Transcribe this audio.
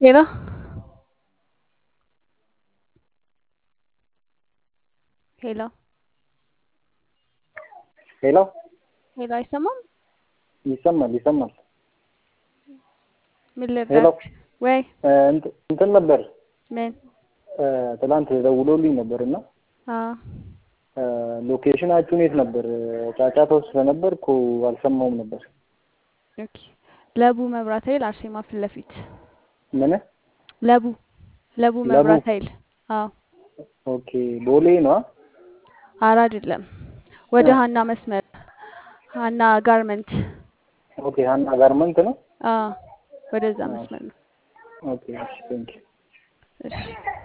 ሄሎ ሄሎ ሄሎ ሄሎ አይሰማም? ይሰማል። ምን ሄሎ ልርዳክ? ወይ እንትን ነበር ምን? ትላንት ደውሎልኝ ነበርና አዎ ሎኬሽናችሁ የት ነበር? ጫጫታ ውስጥ ስለነበርኩ አልሰማውም ነበር። ኦኬ ለቡ መብራት ኃይል አርሴማ ፊት ለፊት ምን? ለቡ ለቡ? መብራት ኃይል። አዎ ኦኬ ቦሌ ነው? ኧረ አይደለም፣ ወደ ሀና መስመር ሀና ጋርመንት። ኦኬ ሀና ጋርመንት ነው? አዎ ወደዛ መስመር ነው። ኦኬ እሺ ቴንክ እሺ